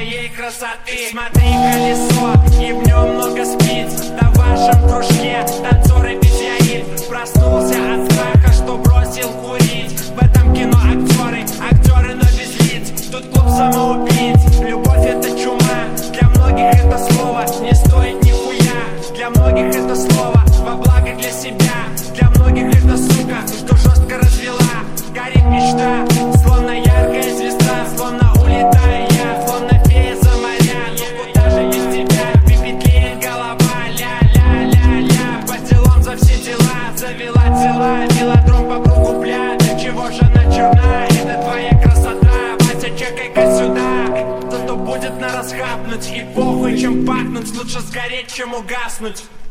твоей красоты. Смотри, колесо, и в нем много спиц. Да в вашем кружке танцоры без яиц. Проснулся от страха, что бросил курить. В этом кино актеры, но без лиц. Тут клуб самоубийц. Любовь это чума, для многих это слово не стоит нихуя. Для многих это слово во благо для себя. Для многих это сука, что жестко развела. Горит мечта, словно яркая звезда. Словно улетаю я, словно фея за моря. Ну куда же без тебя, пепетлеет голова. Ля-ля-ля-ля, по делам за все дела. Завела дела, велодром по кругу пля. Для чего же она черна, это твоя красота. Вася, чекай-ка сюда. Зато будет на расхапнуть. И похуй, чем пахнуть, лучше сгореть, чем угаснуть.